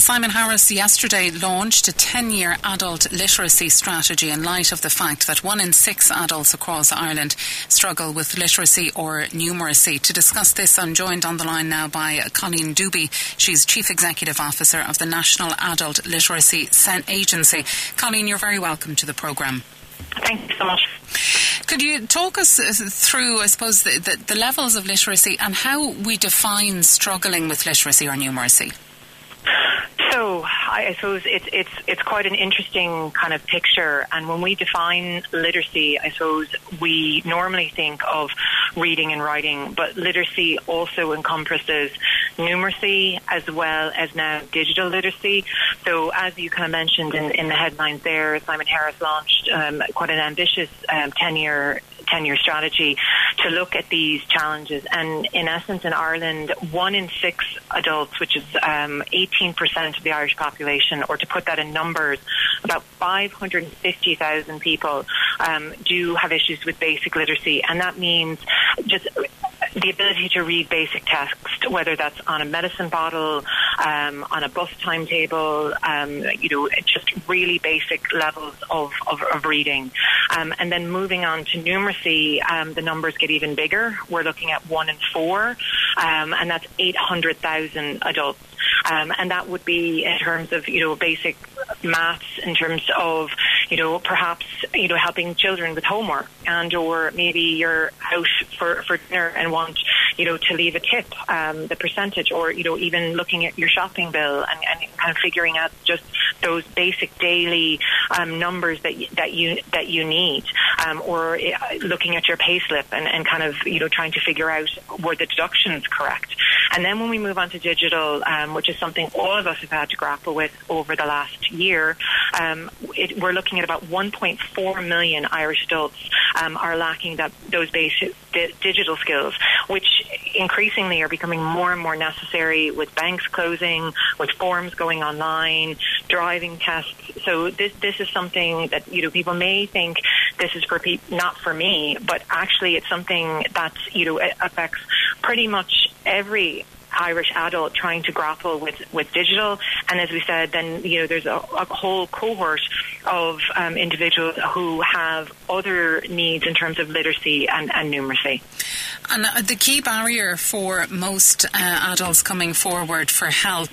Simon Harris yesterday launched a 10-year adult literacy strategy in light of the fact that 1 in 6 adults across Ireland struggle with literacy or numeracy. To discuss this, I'm joined on the line now by Colleen Dooby. She's Chief Executive Officer of the National Adult Literacy Agency. Colleen, you're very welcome to the programme. Thank you so much. Could you talk us through, I suppose, the levels of literacy and how we define struggling with literacy or numeracy? So I suppose it's quite an interesting kind of picture, and when we define literacy, I suppose we normally think of reading and writing, but literacy also encompasses numeracy as well as now digital literacy. So as you kind of mentioned in the headlines there, Simon Harris launched quite an ambitious 10-year strategy to look at these challenges. And in essence, in Ireland, 1 in 6 adults, which is 18% of the Irish population, or to put that in numbers, about 550,000 people do have issues with basic literacy. And that means just the ability to read basic text, whether that's on a medicine bottle, on a bus timetable, just really basic levels of reading. And then moving on to numeracy, the numbers get even bigger. We're looking at 1 in 4, and that's 800,000 adults. And that would be in terms of, basic maths, in terms of, perhaps, helping children with homework, and or maybe you're out for dinner and want, to leave a tip, the percentage, or, even looking at your shopping bill and kind of figuring out just those basic daily numbers that you need, or looking at your payslip and kind of, trying to figure out were the deductions correct. And then when we move on to digital, which is something all of us have had to grapple with over the last year, we're looking at about 1.4 million Irish adults are lacking those basic digital skills, which increasingly are becoming more and more necessary with banks closing, with forms going online, driving tests. So this is something that, people may think this is for not for me, but actually it's something that, affects pretty much every Irish adult trying to grapple with digital. And as we said, then, there's a whole cohort of individuals who have other needs in terms of literacy and numeracy. And the key barrier for most adults coming forward for help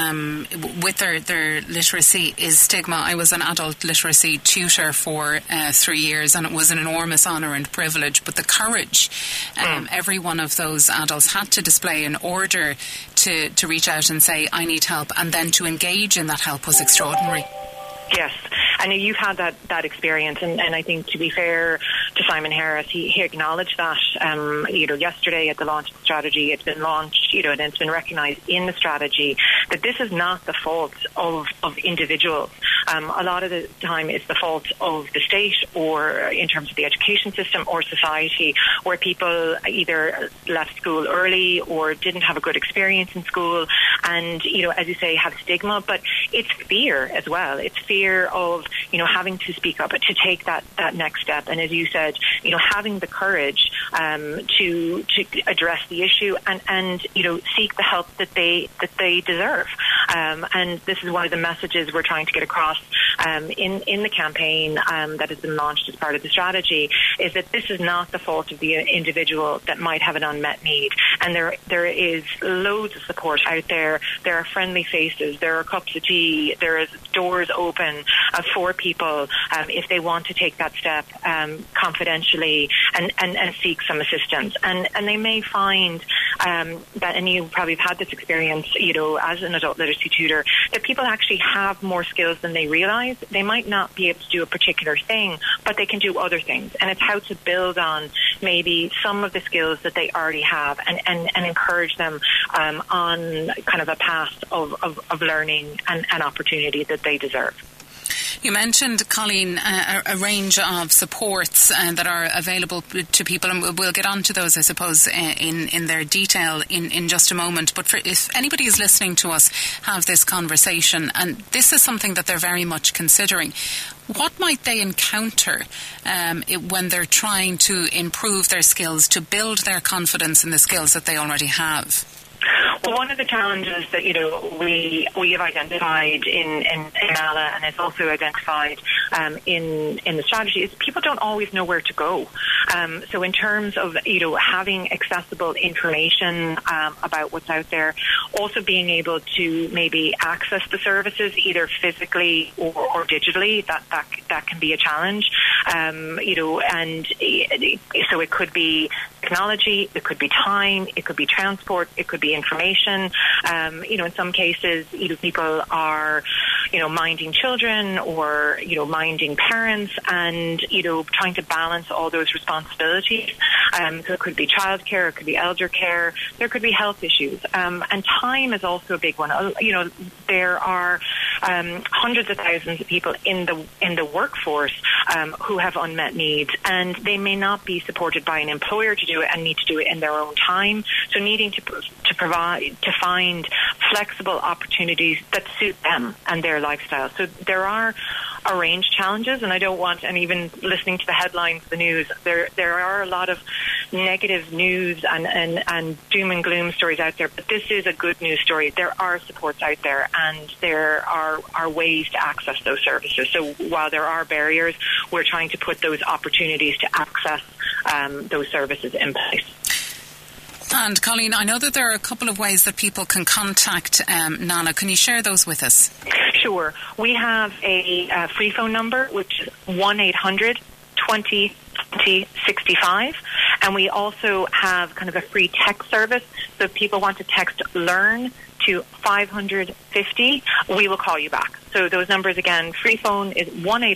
with their literacy is stigma. I was an adult literacy tutor for 3 years, and it was an enormous honour and privilege. But the courage every one of those adults had to display in order to reach out and say, I need help, and then to engage in that help was extraordinary. Yes, I know you've had that experience, and I think, to be fair to Simon Harris, he acknowledged that, yesterday at the launch of the strategy. It's been launched, and it's been recognised in the strategy that this is not the fault of individuals. A lot of the time it's the fault of the state, or in terms of the education system or society, where people either left school early or didn't have a good experience in school, and, as you say, have stigma. But it's fear as well. It's fear of, having to speak up, to take that next step. And as you said, having the courage to address the issue and seek the help that they deserve. And this is one of the messages we're trying to get across in the campaign that has been launched as part of the strategy, is that this is not the fault of the individual that might have an unmet need. And there is loads of support out there. There are friendly faces. There are cups of tea. There is doors open for people if they want to take that step confidentially and seek some assistance. And they may find that, and you probably have had this experience, as an adult literacy tutor, that people actually have more skills than they realise. They might not be able to do a particular thing, but they can do other things. And it's how to build on maybe some of the skills that they already have and encourage them on kind of a path of learning and opportunity that they deserve. You mentioned, Colleen, a range of supports that are available to people, and we'll get on to those, I suppose, in their detail in just a moment. But if anybody is listening to us have this conversation, and this is something that they're very much considering, what might they encounter when they're trying to improve their skills, to build their confidence in the skills that they already have? Well, one of the challenges that we have identified in NALA, and it's also identified in the strategy, is people don't always know where to go. So in terms of having accessible information about what's out there, also being able to maybe access the services either physically or digitally, that can be a challenge. And so it could be technology, it could be time, it could be transport, it could be information. In some cases, people are, minding children or, minding parents and, trying to balance all those responsibilities. So it could be childcare, it could be elder care, there could be health issues. And time is also a big one. There are hundreds of thousands of people in the workforce who have unmet needs, and they may not be supported by an employer to do it and need to do it in their own time. So needing to find flexible opportunities that suit them and their lifestyle. So there are a range of challenges, and I don't want, and even listening to the headlines of the news, there are a lot of negative news and doom and gloom stories out there, but this is a good news story. There are supports out there, and there are ways to access those services. So while there are barriers, we're trying to put those opportunities to access those services in place. And Colleen, I know that there are a couple of ways that people can contact NALA. Can you share those with us? Sure. We have a free phone number, which is 1-800-20-20-65. And we also have kind of a free text service. So if people want to text LEARN to 550, we will call you back. So those numbers again, free phone is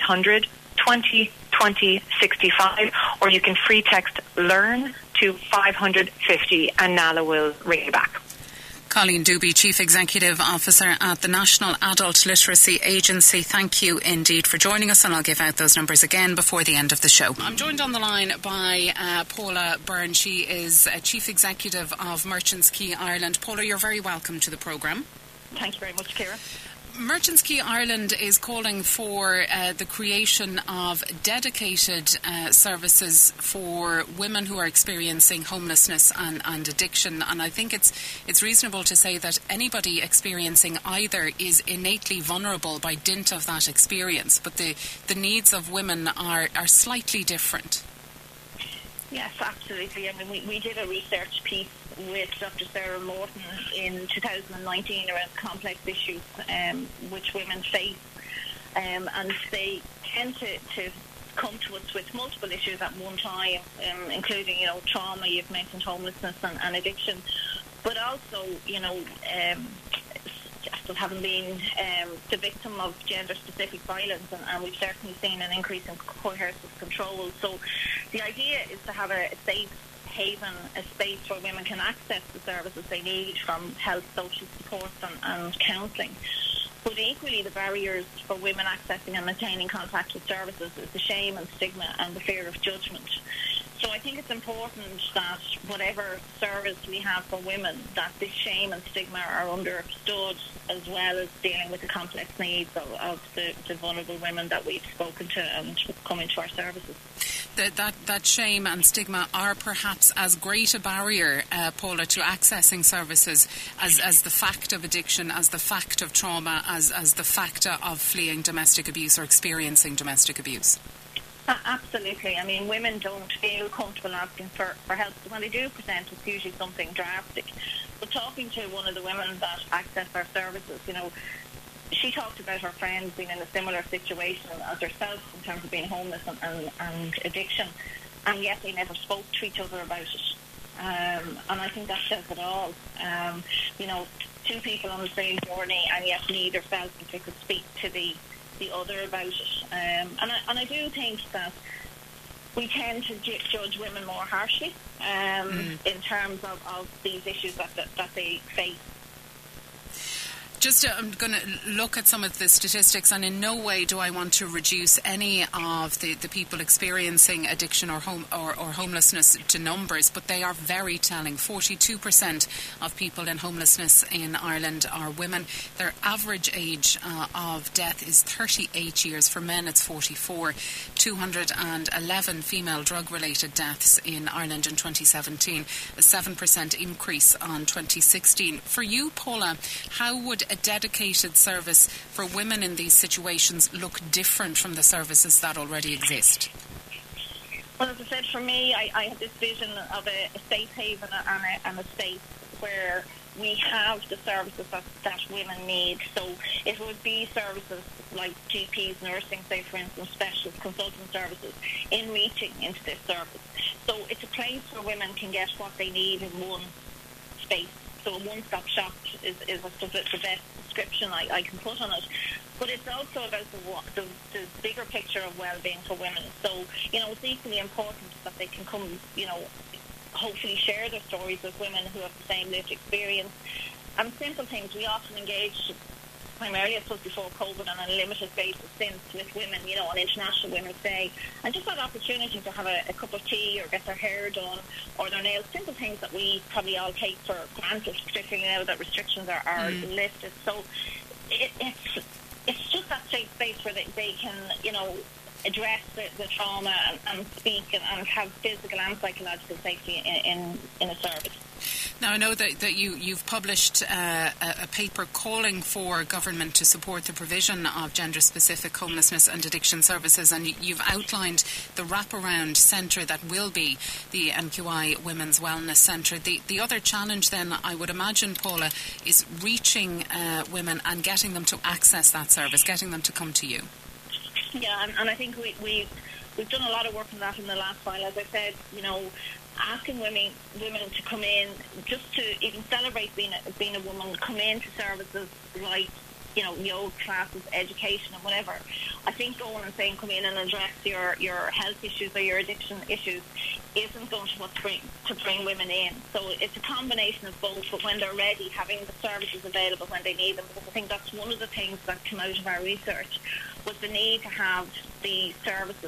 1-800-20-20-65, or you can free text LEARN to 550 and NALA will ring you back. Colleen Dooby, Chief Executive Officer at the National Adult Literacy Agency, thank you indeed for joining us, and I'll give out those numbers again before the end of the show. I'm joined on the line by Paula Byrne. She is Chief Executive of Merchants Quay Ireland. Paula, you're very welcome to the programme. Thank you very much, Ciara. Merchants Quay Ireland is calling for the creation of dedicated services for women who are experiencing homelessness and addiction. And I think it's reasonable to say that anybody experiencing either is innately vulnerable by dint of that experience, but the needs of women are slightly different. Yes, absolutely. I mean, we did a research piece with Dr. Sarah Morton in 2019 around complex issues which women face, and they tend to come to us with multiple issues at one time, including trauma. You've mentioned homelessness and addiction, but also having been the victim of gender-specific violence, and we've certainly seen an increase in coercive control. So the idea is to have a safe haven, a space where women can access the services they need, from health, social support and counselling. But equally, the barriers for women accessing and maintaining contact with services is the shame and stigma and the fear of judgment. So I think it's important that whatever service we have for women, that this shame and stigma are understood, as well as dealing with the complex needs of the vulnerable women that we've spoken to and come into our services. That shame and stigma are perhaps as great a barrier, Paula, to accessing services as the fact of addiction, as the fact of trauma, as the fact of fleeing domestic abuse or experiencing domestic abuse. Absolutely. I mean, women don't feel comfortable asking for help. When they do present, it's usually something drastic. But talking to one of the women that access our services, she talked about her friends being in a similar situation as herself in terms of being homeless and addiction, and yet they never spoke to each other about it. And I think that says it all. Two people on the same journey, and yet neither felt that they could speak to the other about it. And I do think that we tend to judge women more harshly in terms of these issues that they face. I'm going to look at some of the statistics, and in no way do I want to reduce any of the people experiencing addiction or homelessness to numbers, but they are very telling. 42% of people in homelessness in Ireland are women. Their average age of death is 38 years. For men, it's 44. 211 female drug-related deaths in Ireland in 2017, a 7% increase on 2016. For you, Paula, how would a dedicated service for women in these situations look different from the services that already exist? Well, as I said, for me, I have this vision of a safe haven and a space where we have the services that women need. So it would be services like GPs, nursing, say for instance, specialist consultant services in reaching into this service. So it's a place where women can get what they need in one space. So a one-stop shop is the best description I can put on it. But it's also about the bigger picture of well-being for women. So, it's equally important that they can come, hopefully share their stories with women who have the same lived experience. And simple things, we often engage primarily, I suppose, before COVID on a limited basis since with women, on International Women's Day, and just that opportunity to have a cup of tea or get their hair done or their nails, simple things that we probably all take for granted, particularly now that restrictions are lifted. So it's just that safe space where they can, address the trauma and speak and have physical and psychological safety in a service. Now, I know that you've published a paper calling for government to support the provision of gender-specific homelessness and addiction services, and you've outlined the wraparound centre that will be the NQI Women's Wellness Centre. The other challenge then, I would imagine, Paula, is reaching women and getting them to access that service, getting them to come to you. Yeah, and I think we've done a lot of work on that in the last while. As I said, asking women to come in, just to even celebrate being a woman, come into services like, yoga classes, education and whatever. I think going and saying come in and address your health issues or your addiction issues isn't going to bring women in. So it's a combination of both, but when they're ready, having the services available when they need them. Because I think that's one of the things that came out of our research, was the need to have the services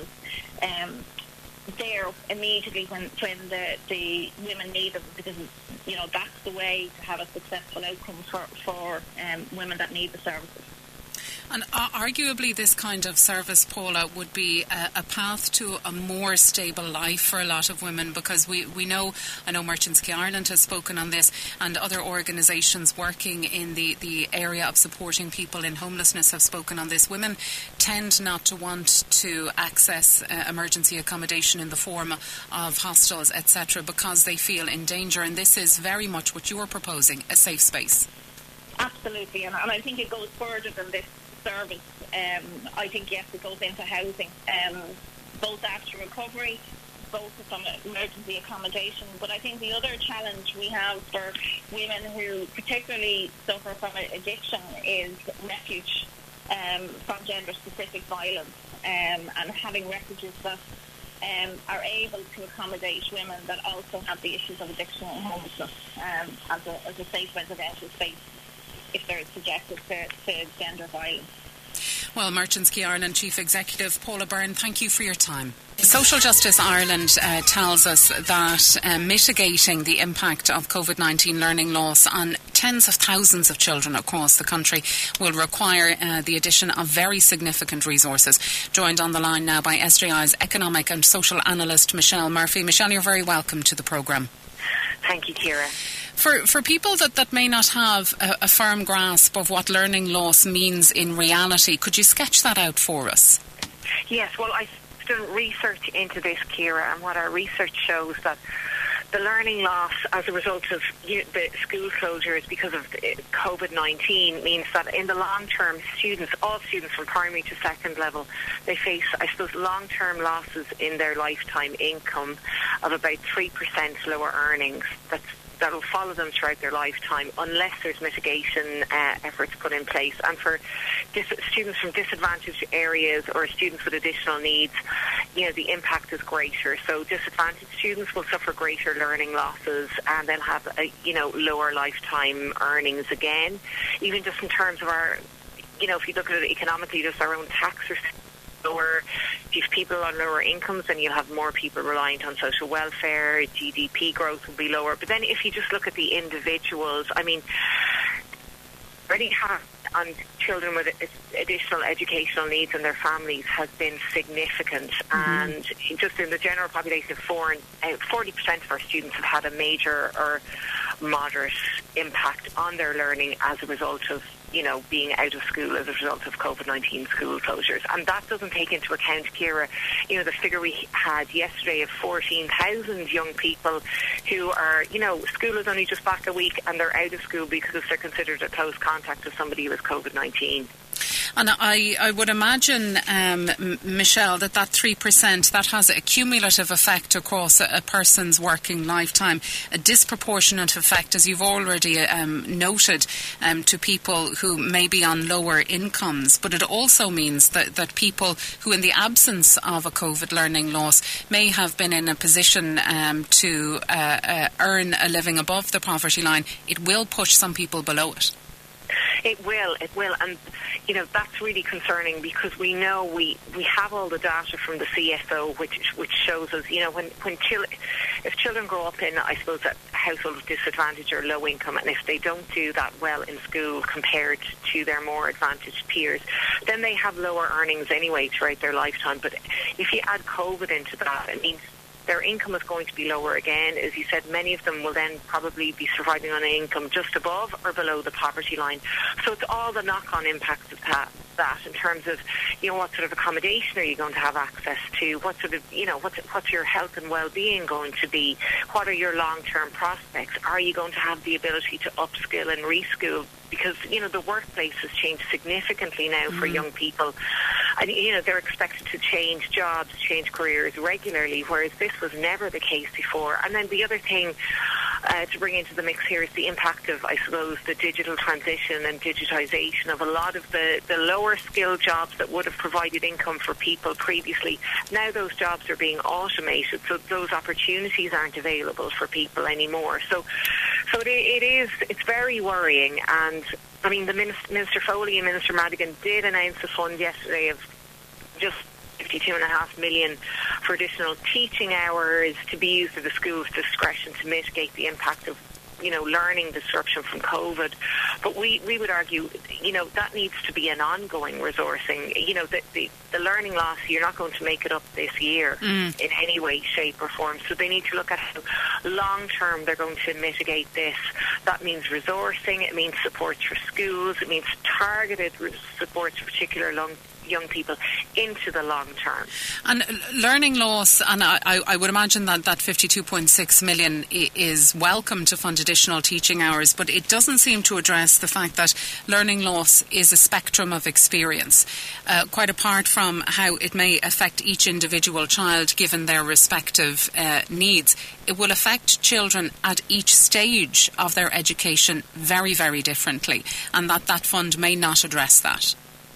there immediately when the women need them, because that's the way to have a successful outcome for women that need the services. And arguably this kind of service, Paula, would be a path to a more stable life for a lot of women, because we know, I know Merchants Quay Ireland has spoken on this, and other organisations working in the area of supporting people in homelessness have spoken on this. Women tend not to want to access emergency accommodation in the form of hostels, etc., because they feel in danger, and this is very much what you're proposing, a safe space. Absolutely, and I think it goes further than this service. I think, yes, it goes into housing, both after recovery, both from emergency accommodation. But I think the other challenge we have for women who particularly suffer from addiction is refuge from gender-specific violence, and having refuges that are able to accommodate women that also have the issues of addiction and homelessness as a safe residential space if they're subjected to gender violence. Well, Merchants Quay Ireland Chief Executive Paula Byrne, thank you for your time. Social Justice Ireland tells us that mitigating the impact of COVID-19 learning loss on tens of thousands of children across the country will require the addition of very significant resources. Joined on the line now by SJI's economic and social analyst Michelle Murphy. Michelle, you're very welcome to the programme. Thank you, Ciara. For people that may not have a firm grasp of what learning loss means in reality, could you sketch that out for us? Yes, well, I've done research into this, Ciara, and what our research shows that the learning loss as a result of the school closures because of COVID-19 means that in the long term, all students from primary to second level, they face, I suppose, long-term losses in their lifetime income of about 3% lower earnings. That's that'll follow them throughout their lifetime unless there's mitigation efforts put in place. And for students from disadvantaged areas or students with additional needs, the impact is greater. So disadvantaged students will suffer greater learning losses, and they'll have lower lifetime earnings again. Even just in terms of our, if you look at it economically, just our own tax lower. If you have people on lower incomes, then you'll have more people reliant on social welfare. GDP growth will be lower. But then if you just look at the individuals, already have on children with additional educational needs and their families has been significant. And just in the general population of 40% of our students have had a major or moderate impact on their learning as a result of being out of school as a result of COVID-19 school closures. And that doesn't take into account, Ciara, the figure we had yesterday of 14,000 young people who are, school is only just back a week and they're out of school because they're considered a close contact with somebody with COVID-19. And I would imagine, Michelle, that 3%, that has a cumulative effect across a person's working lifetime, a disproportionate effect, as you've already noted, to people who may be on lower incomes. But it also means that people who, in the absence of a COVID learning loss, may have been in a position to earn a living above the poverty line, it will push some people below it. It will, and that's really concerning because we know we have all the data from the CSO which shows us, if children grow up in, I suppose, a household of disadvantage or low income, and if they don't do that well in school compared to their more advantaged peers, then they have lower earnings anyway throughout their lifetime. But if you add COVID into that, it means their income is going to be lower again. As you said, many of them will then probably be surviving on an income just above or below the poverty line. So it's all the knock-on impacts of that in terms of, what sort of accommodation are you going to have access to? What sort of, what's your health and well-being going to be? What are your long-term prospects? Are you going to have the ability to upskill and reschool? Because, the workplace has changed significantly now for young people. And, they're expected to change jobs, change careers regularly, whereas this was never the case before. And then the other thing to bring into the mix here is the impact of, I suppose, the digital transition and digitisation of a lot of the lower skilled jobs that would have provided income for people previously. Now those jobs are being automated, so those opportunities aren't available for people anymore. So it's very worrying. And I mean, the Minister Foley and Minister Madigan did announce a fund yesterday of just 52.5 million for additional teaching hours to be used at the school's discretion to mitigate the impact of, learning disruption from COVID. But we would argue, that needs to be an ongoing resourcing. The learning loss, you're not going to make it up this year in any way, shape or form. So they need to look at how long term they're going to mitigate this. That means resourcing, it means support for schools, it means targeted support to particular young people into the long term. And learning loss, and I would imagine that 52.6 million is welcome to fund additional teaching hours, but it doesn't seem to address the fact that learning loss is a spectrum of experience, quite apart from how it may affect each individual child given their respective needs. It will affect children at each stage of their education very, very differently, and that fund may not address that.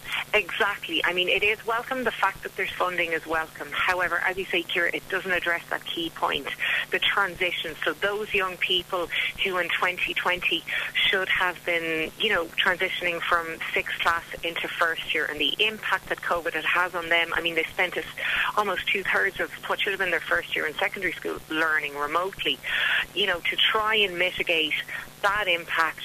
Exactly. I mean, it is welcome. The fact that there's funding is welcome. However, as you say, Ciara, it doesn't address that key point, the transition. So those young people who in 2020 should have been, transitioning from sixth class into first year, and the impact that COVID has on them. I mean, they spent almost 2/3 of what should have been their first year in secondary school learning remotely. To try and mitigate that impact,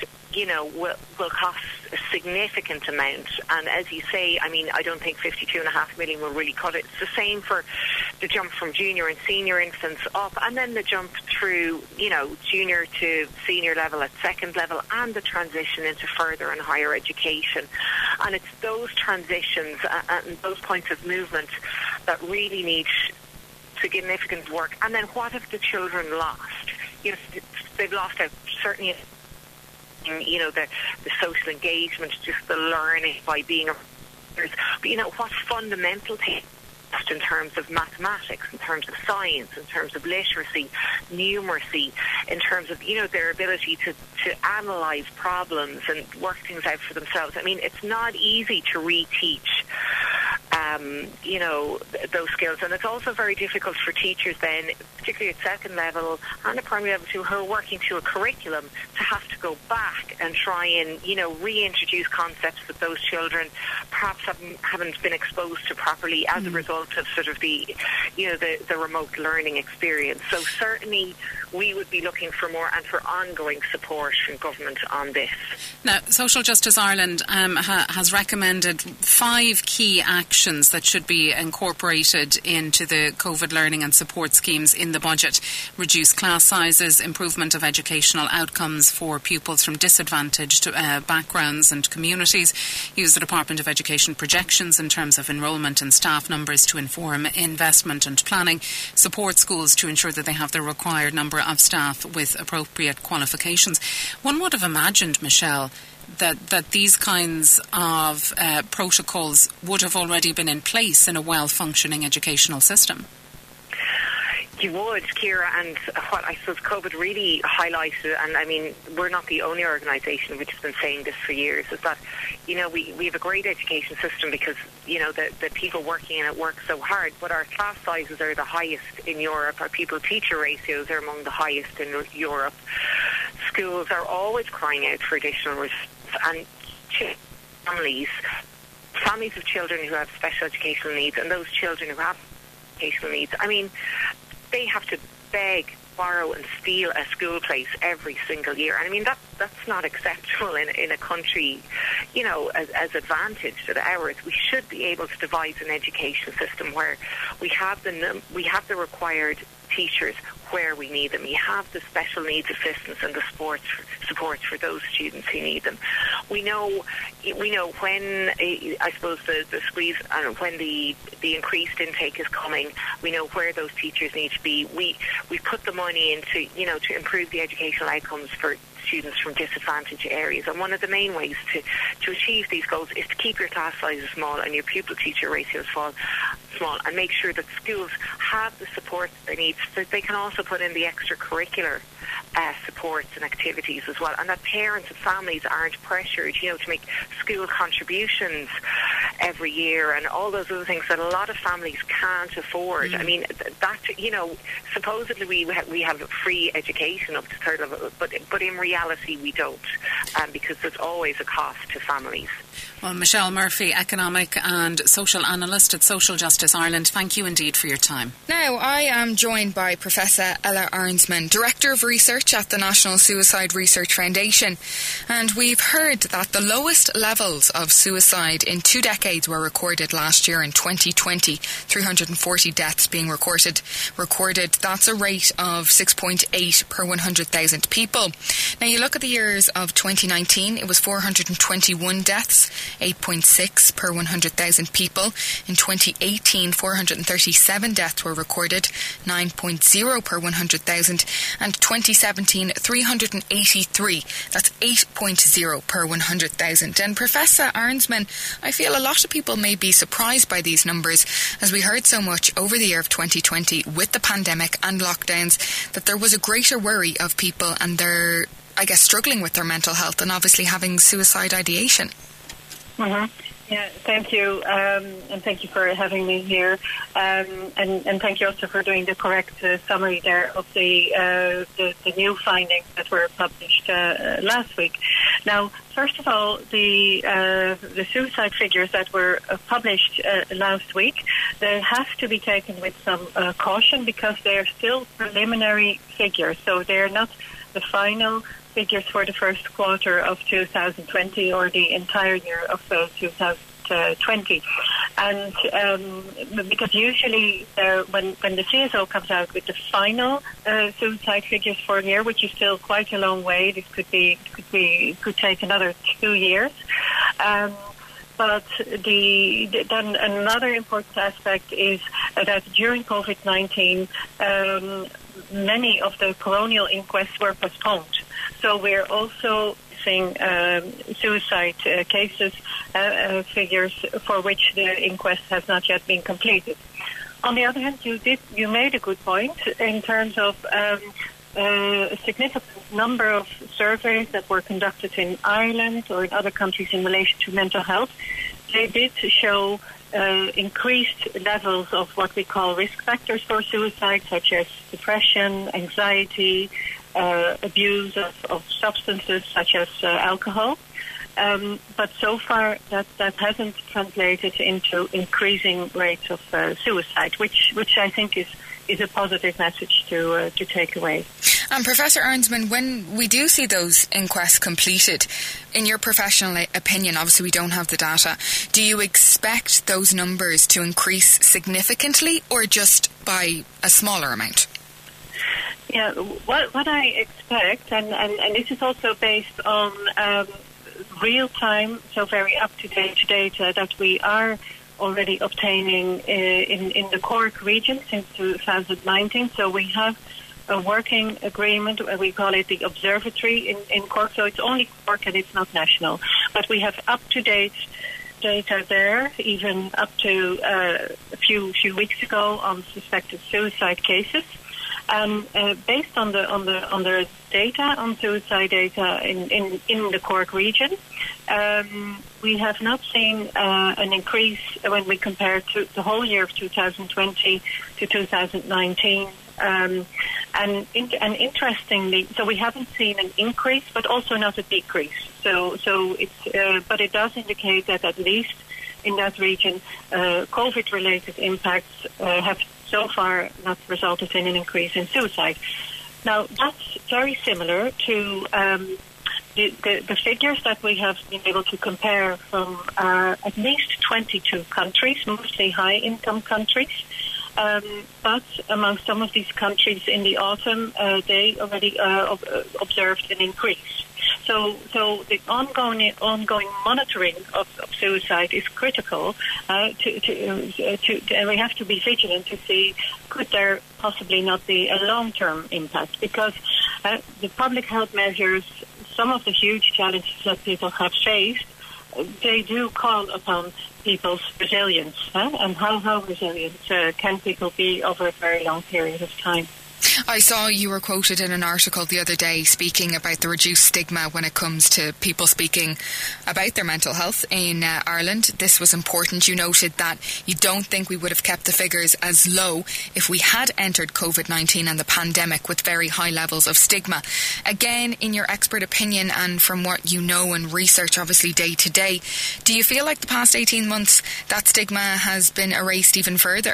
will cost a significant amount. And as you say, I mean, I don't think 52.5 million will really cut it. It's the same for the jump from junior and senior infants up, and then the jump through, junior to senior level at second level, and the transition into further and higher education. And it's those transitions and those points of movement that really need significant work. And then what have the children lost? They've lost out certainly, the social engagement, just the learning by being but what fundamental things in terms of mathematics, in terms of science, in terms of literacy, numeracy in terms of, their ability to analyse problems and work things out for themselves. I mean, it's not easy to reteach those skills, and it's also very difficult for teachers then, particularly at second level and at primary level too, who are working to a curriculum, to have to go back and try and reintroduce concepts that those children perhaps haven't been exposed to properly as a result of sort of the remote learning experience. So certainly we would be looking for more and for ongoing support from government on this. Now, Social Justice Ireland has recommended 5 key actions that should be incorporated into the COVID learning and support schemes in the budget. Reduce class sizes, improvement of educational outcomes for pupils from disadvantaged backgrounds and communities, use the Department of Education projections in terms of enrolment and staff numbers to inform investment and planning, support schools to ensure that they have the required number of staff with appropriate qualifications. One would have imagined, Michelle, that these kinds of protocols would have already been in place in a well-functioning educational system. You would, Ciara, and what I suppose COVID really highlighted, and I mean, we're not the only organisation which has been saying this for years, is that, we have a great education system because, the people working in it work so hard, but our class sizes are the highest in Europe, our pupil-teacher ratios are among the highest in Europe. Schools are always crying out for additional resources, and families of children who have special educational needs and those children who have educational needs, I mean, they have to beg, borrow and steal a school place every single year. And I mean, that's not acceptable in a country, as advantaged as ours. We should be able to devise an education system where we have the required teachers where we need them. We have the special needs assistance and the support for those students who need them. We know when I suppose the squeeze and when the increased intake is coming, we know where those teachers need to be. We put the money into to improve the educational outcomes for students from disadvantaged areas, and one of the main ways to achieve these goals is to keep your class sizes small and your pupil-teacher ratios small, and make sure that schools have the support they need, so that they can also put in the extracurricular supports and activities as well, and that parents and families aren't pressured, to make school contributions every year and all those other things that a lot of families can't afford. I mean, that supposedly we have free education up to third level, but in reality we don't, because there's always a cost to families. Well, Michelle Murphy, economic and social analyst at Social Justice Ireland, thank you indeed for your time. Now, I am joined by Professor Ella Arnsman, Director of Research at the National Suicide Research Foundation. And we've heard that the lowest levels of suicide in 2 decades were recorded last year in 2020, 340 deaths being recorded. That's a rate of 6.8 per 100,000 people. Now, you look at the years of 2019, it was 421 deaths, 8.6 per 100,000 people. In 2018, 437 deaths were recorded, 9.0 per 100,000. And 2017, 383. That's 8.0 per 100,000. And Professor Arnsman, I feel a lot of people may be surprised by these numbers, as we heard so much over the year of 2020 with the pandemic and lockdowns that there was a greater worry of people and their, struggling with their mental health and obviously having suicide ideation. Mm-hmm. Yeah, thank you, and thank you for having me here, and thank you also for doing the correct summary there of the new findings that were published last week. Now, first of all, the suicide figures that were published last week, they have to be taken with some caution because they are still preliminary figures, so they're not the final figures for the first quarter of 2020 or the entire year of 2020. And because usually when the CSO comes out with the final suicide figures for a year, which is still quite a long way, this could take another 2 years. But then another important aspect is that during COVID-19, many of the coronial inquests were postponed. So we're also seeing suicide cases figures for which the inquest has not yet been completed. On the other hand, you made a good point in terms of a significant number of surveys that were conducted in Ireland or in other countries in relation to mental health. They did show increased levels of what we call risk factors for suicide, such as depression, anxiety, abuse of substances such as alcohol. But so far that hasn't translated into increasing rates of suicide, which I think is a positive message to take away. And Professor Arnsman, when we do see those inquests completed, in your professional opinion, obviously we don't have the data, do you expect those numbers to increase significantly or just by a smaller amount? Yeah, what I expect, and this is also based on real-time, so very up-to-date data that we are already obtaining in the Cork region since 2019. So we have a working agreement, we call it the Observatory in Cork, so it's only Cork and it's not national. But we have up-to-date data there, even up to a few weeks ago on suspected suicide cases. Based on the data, on suicide data in the Cork region, we have not seen an increase when we compare to the whole year of 2020 to 2019. And interestingly, so we haven't seen an increase, but also not a decrease. So it's, but it does indicate that at least in that region, COVID-related impacts have so far not resulted in an increase in suicide. Now, that's very similar to the figures that we have been able to compare from at least 22 countries, mostly high-income countries. But among some of these countries in the autumn, they already observed an increase. So the ongoing monitoring of suicide is critical. And we have to be vigilant to see could there possibly not be a long-term impact, because the public health measures, some of the huge challenges that people have faced, they do call upon people's resilience. And how resilient can people be over a very long period of time? I saw you were quoted in an article the other day speaking about the reduced stigma when it comes to people speaking about their mental health in Ireland. This was important. You noted that you don't think we would have kept the figures as low if we had entered COVID-19 and the pandemic with very high levels of stigma. Again, in your expert opinion and from what you know and research obviously day to day, do you feel like the past 18 months that stigma has been erased even further?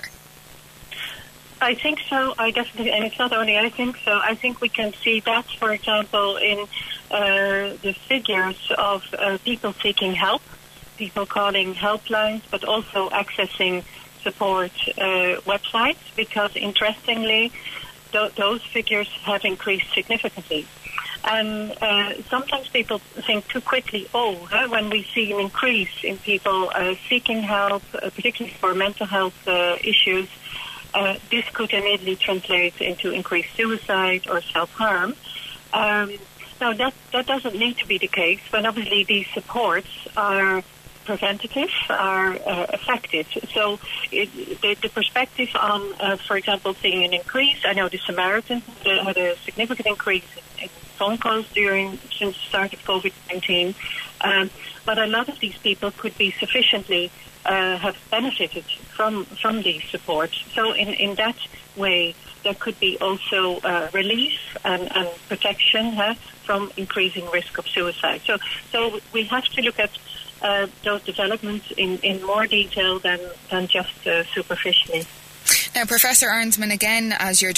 I think so. I definitely, and it's not only I think so. I think we can see that, for example, in the figures of people seeking help, people calling helplines, but also accessing support websites, because interestingly, those figures have increased significantly. And sometimes people think too quickly, when we see an increase in people seeking help, particularly for mental health issues, this could immediately translate into increased suicide or self-harm. Now, that doesn't need to be the case, but obviously these supports are preventative, are effective. So the perspective on, for example, seeing an increase, I know the Samaritans had a significant increase in phone calls since the start of COVID-19, but a lot of these people could be sufficiently have benefited from these supports. So in that way, there could be also relief and protection from increasing risk of suicide. So we have to look at those developments in more detail than just superficially. Now, Professor Arnsman, again, as your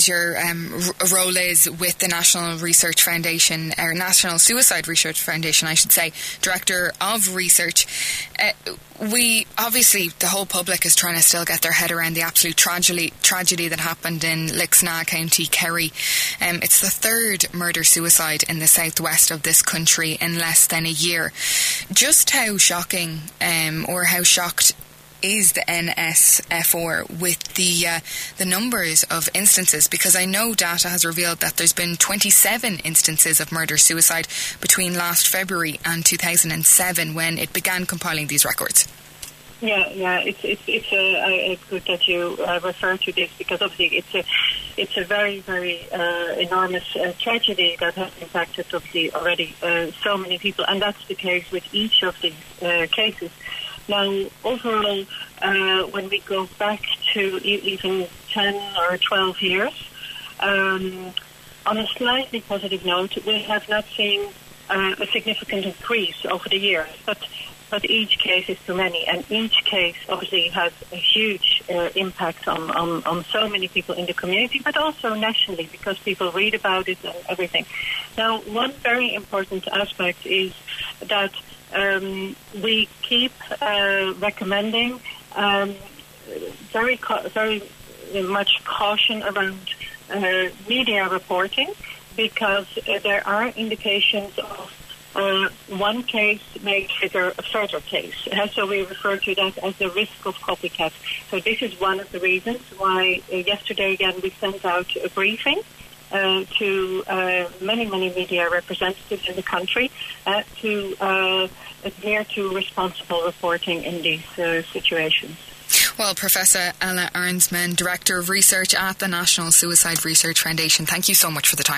role is with the National Research Foundation, or National Suicide Research Foundation, I should say, Director of Research, we obviously, the whole public is trying to still get their head around the absolute tragedy that happened in Lixnaw, County Kerry. It's the third murder-suicide in the southwest of this country in less than a year. Just how shocking, or how shocked is the NSFR with the numbers of instances? Because I know data has revealed that there's been 27 instances of murder-suicide between last February and 2007 when it began compiling these records. Yeah. It's good that you refer to this, because obviously it's a very, very enormous tragedy that has impacted obviously already so many people, and that's the case with each of these cases. Now, overall, when we go back to even 10 or 12 years, on a slightly positive note, we have not seen a significant increase over the years, but each case is too many, and each case obviously has a huge impact on so many people in the community, but also nationally, because people read about it and everything. Now, one very important aspect is that we keep recommending very much caution around media reporting, because there are indications of one case may trigger a further case. So we refer to that as the risk of copycat. So this is one of the reasons why yesterday again we sent out a briefing to many media representatives in the country to adhere to responsible reporting in these situations. Well, Professor Ella Arnsman, Director of Research at the National Suicide Research Foundation, thank you so much for the time.